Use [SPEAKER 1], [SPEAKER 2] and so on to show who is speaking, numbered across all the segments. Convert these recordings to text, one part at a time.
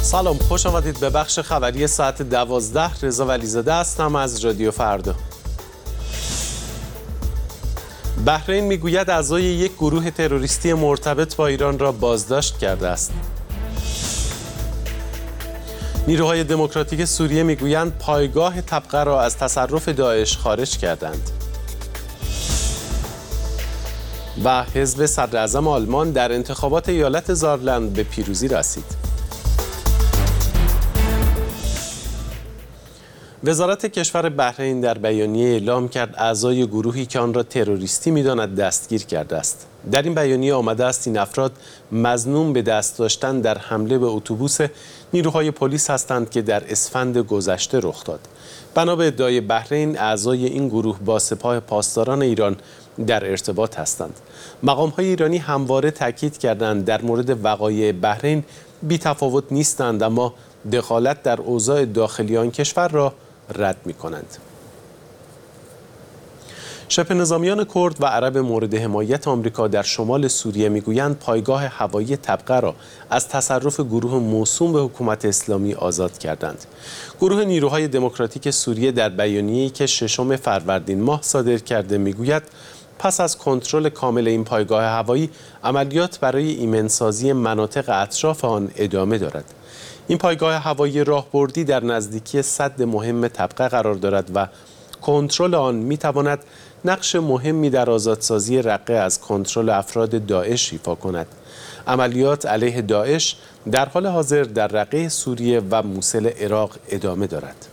[SPEAKER 1] سلام، خوش آمدید به بخش خبری ساعت 12. رضا ولیزاده هستم از رادیو فردا. بحرین میگوید اعضای یک گروه تروریستی مرتبط با ایران را بازداشت کرده است. نیروهای دموکراتیک سوریه میگویند پایگاه تبقه را از تصرف داعش خارج کردند. و حزب صدراعظم آلمان در انتخابات ایالت زارلند به پیروزی رسید. وزارت کشور بحرین در بیانیه اعلام کرد اعضای گروهی که آن را تروریستی می‌داند دستگیر کرده است. در این بیانیه آمده است این افراد مظنون به دست داشتن در حمله به اتوبوس نیروهای پلیس هستند که در اسفند گذشته رخ داد. بنا به ادعای بحرین، اعضای این گروه با سپاه پاسداران ایران در ارتباط هستند. مقام‌های ایرانی همواره تاکید کردند در مورد وقایع بحرین بی‌تفاوت نیستند، اما دخالت در اوضاع داخلی آن کشور را رد می‌کنند. شبه نظامیان کرد و عرب مورد حمایت آمریکا در شمال سوریه میگویند پایگاه هوایی تبقه را از تصرف گروه موسوم به حکومت اسلامی آزاد کردند. گروه نیروهای دموکراتیک سوریه در بیانیه‌ای که 6 فروردین ماه صادر کرده میگوید پس از کنترل کامل این پایگاه هوایی، عملیات برای ایمنسازی مناطق اطراف آن ادامه دارد. این پایگاه هوایی راهبردی در نزدیکی سد مهم تبقه قرار دارد و کنترل آن می‌تواند نقش مهمی در آزادسازی رقه از کنترل افراد داعش ایفا کند. عملیات علیه داعش در حال حاضر در رقه سوریه و موصل عراق ادامه دارد.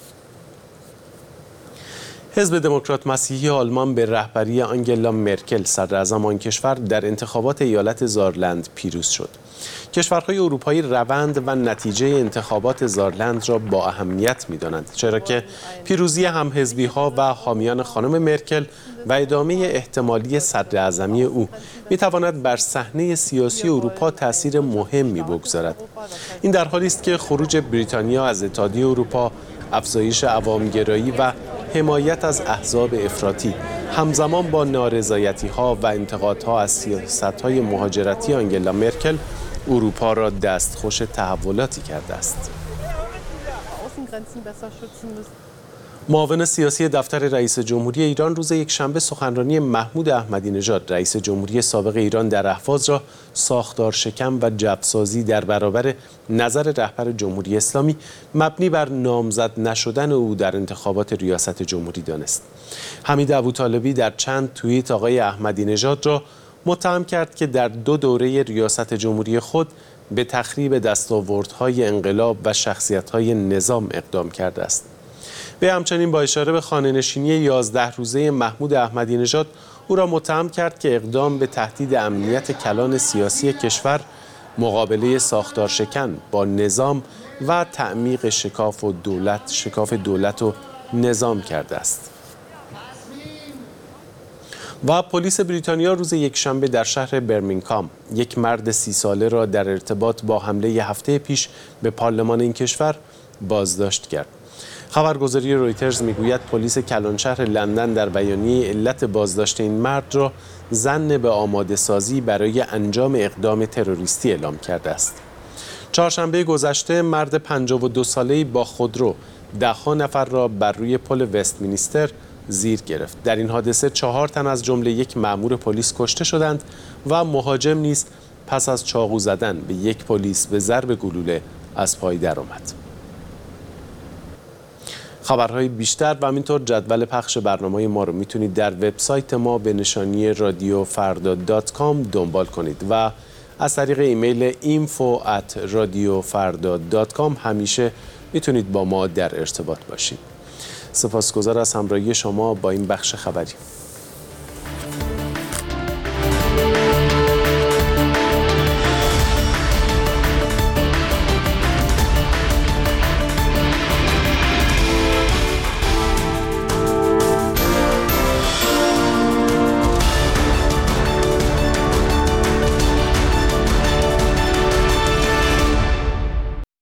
[SPEAKER 1] حزب دموکرات مسیحی آلمان به رهبری آنگلا مرکل صدراعظم آن کشور در انتخابات ایالت زارلند پیروز شد. کشورهای اروپایی روند و نتیجه انتخابات زارلند را با اهمیت می‌دانند، چرا که پیروزی همحزبی‌ها و حامیان خانم مرکل و ادامه احتمالی صدراعظمی او می‌تواند بر صحنه سیاسی اروپا تأثیر مهمی بگذارد. این در حالی است که خروج بریتانیا از اتحادیه اروپا، افزایش عوام‌گرایی و حمایت از احزاب افراطی همزمان با نارضایتی‌ها و انتقادها از سیاست‌های مهاجرتی آنگلا مرکل اروپا را دستخوش تحولاتی کرده است. معاون سیاسی دفتر رئیس جمهوری ایران روز یکشنبه سخنرانی محمود احمدی نژاد رئیس جمهوری سابق ایران در اهواز را ساختار شکن و جبسازی در برابر نظر رهبر جمهوری اسلامی مبنی بر نامزد نشدن او در انتخابات ریاست جمهوری دانست. حمید ابوطالبی در چند توییت آقای احمدی نژاد را متهم کرد که در 2 دوره ریاست جمهوری خود به تخریب دستاوردهای انقلاب و شخصیت‌های نظام اقدام کرده است. وی همچنین با اشاره به خانه‌نشینی 11 روزه محمود احمدی نژاد او را متهم کرد که اقدام به تهدید امنیت کلان سیاسی کشور، مقابله ساختار شکن با نظام و تعمیق شکاف دولت و نظام کرده است. و پلیس بریتانیا روز یکشنبه در شهر برمینگهام یک مرد 30 ساله را در ارتباط با حمله هفته پیش به پارلمان این کشور بازداشت کرد. خبرگزاری رویترز میگوید پلیس کلانشهر لندن در بیانیه علت بازداشت این مرد را ظن به آماده سازی برای انجام اقدام تروریستی اعلام کرده است. چهارشنبه گذشته مرد 52 ساله‌ای با خودرو 10 نفر را بر روی پل وستمینستر زیر گرفت. در این حادثه 4 تن از جمله یک مأمور پلیس کشته شدند و مهاجم نیز پس از چاقو زدن به یک پلیس به ضرب گلوله از پای درآمد. خبرهای بیشتر و همینطور جدول پخش برنامه‌های ما رو میتونید در وبسایت ما به نشانی radiofarda.com دنبال کنید و از طریق ایمیل info@radiofarda.com همیشه میتونید با ما در ارتباط باشید. سپاسگزار از همراهی شما با این بخش خبری.